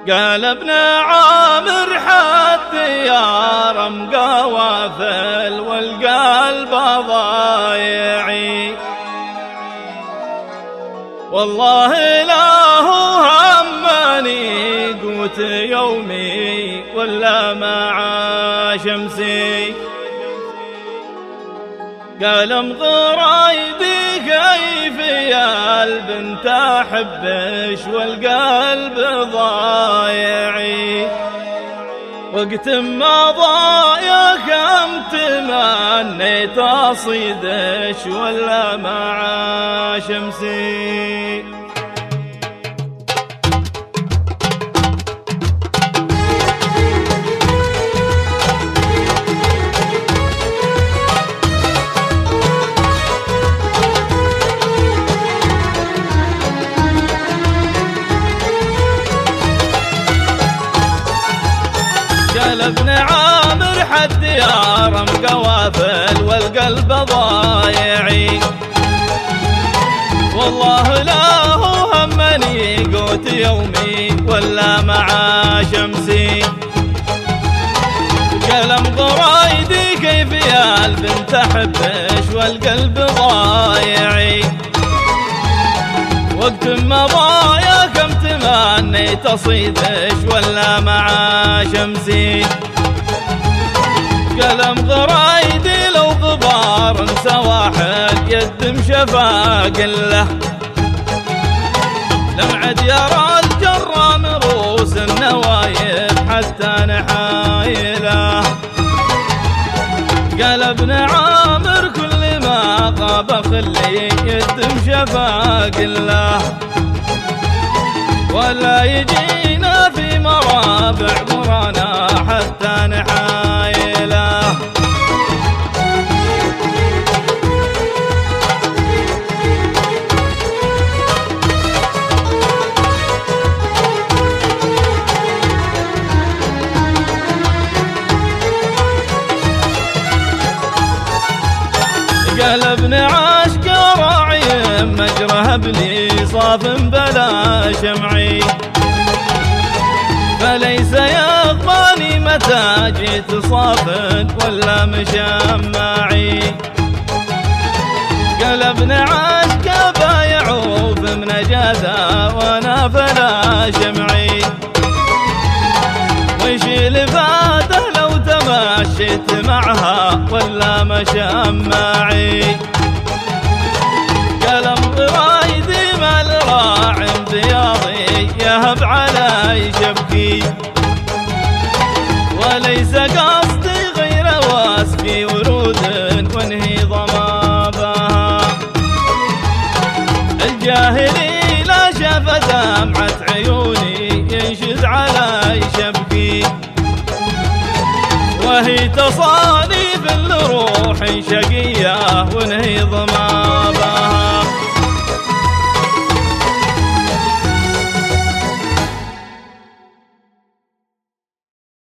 قال ابن عامر حد يا مقوافل والقلب ضايعي، والله لا هو همني قوت يومي ولا مع شمسي. قال مغرايدي كيف يا البنت احبش والقلب ضايعي، وقت ما ضايع كم تمنيت اصيدش ولا مع شمسي. قال ابن عامر حد يا مقوافل والقلب ضايعي، والله لا هو همني قوت يومي ولا مع شمسي. قال مغرايدي كيف يا البنت احبش والقلب ضايعي، وقت ما ضايع كم تمنيت اصيدش ولا مع شمسي. قلم غرايدي لو غبار سواحل يدم شفاق له، لمعد يرى الجرى من رؤوس النوايب حتى نحايله. قال ابن عامر كل ما غاب خلي يدم شفاق له، ولا يجينا في مرابع قرانا حتى نحايله. قال ابن عاشق راعي مجرى بلي صاف بلا شمعي، فليس يقباني متى جيت صاف ولا مشمعي. قال ابن عاشق بايعوف من جادا وانا فلا شمعي، وش اللي فاته لو تمشيت معها ولا مشمعي. قلم غرايدي مال راعي بياضي يهب علي شبكي، وليس قصدي غير واسقي ورود وانهي ضمابها. الجاهلي لا شاف دمعة عيوني ينشد علي شبكي، وهي تصانيف الروح شقية وانهي ضمابها.